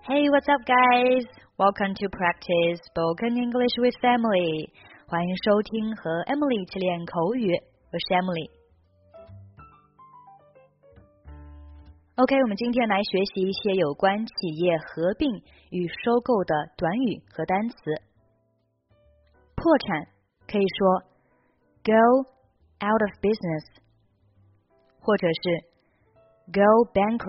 Hey, what's up, guys? Welcome to practice spoken English with Emily. 欢迎收听和 Emily 一起练口语，我是 Emily。OK， 我们今天来学习一些有关企业合并与收购的短语和单词。破产可以说 go out of business， 或者是 go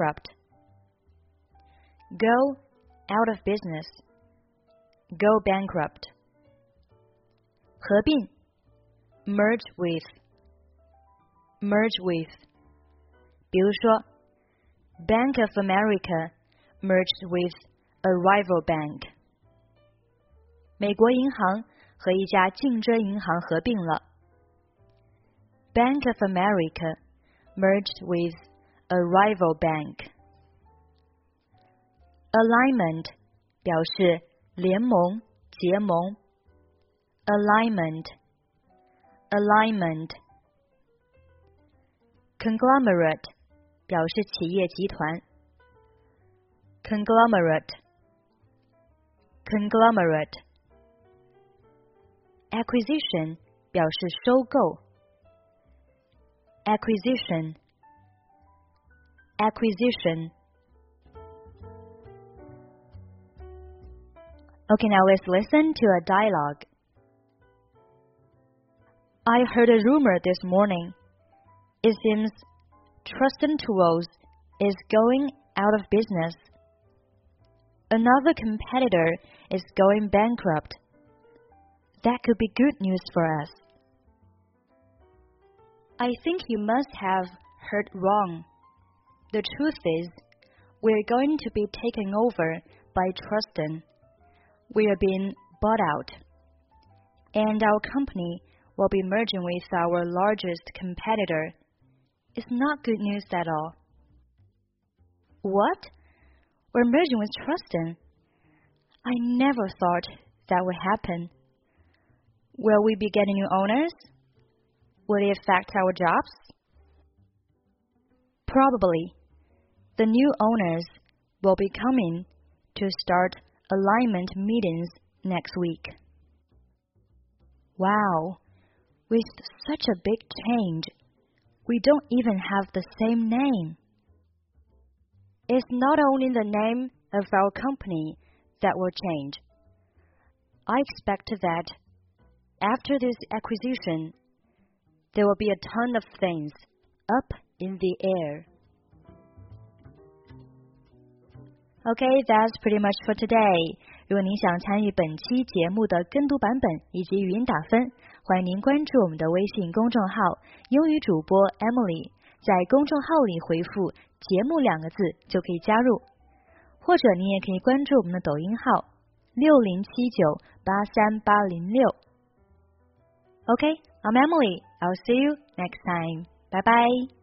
bankrupt。Go out of business. Go bankrupt. 合并 merge with. Merge with. 比如说 Bank of America merged with a rival bank. 美國銀行和一家競爭銀行合併了。Bank of America merged with a rival bank.Alignment 表示联盟、结盟。Alignment. Conglomerate 表示企业集团。Conglomerate. Acquisition 表示收购。Acquisition.Okay, now let's listen to a dialogue. I heard a rumor this morning. It seems Truston Tools is going out of business. Another competitor is going bankrupt. That could be good news for us. I think you must have heard wrong. The truth is, we're going to be taken over by Truston.We are being bought out, and our company will be merging with our largest competitor. It's not good news at all. What? We're merging with Truston? I never thought that would happen. Will we be getting new owners? Will it affect our jobs? Probably. The new owners will be coming to start alignment meetings next week. Wow, with such a big change, we don't even have the same name. It's not only the name of our company that will change. I expect that after this acquisition, there will be a ton of things up in the air.Okay, that's pretty much for today. 如果您想参与本期节目的跟读版本以及语音打分，欢迎您关注我们的微信公众号英语主播 Emily， 在公众号里回复节目2个字就可以加入，或者您也可以关注我们的抖音号6079838806。 Okay, I'm Emily. I'll see you next time. Bye bye.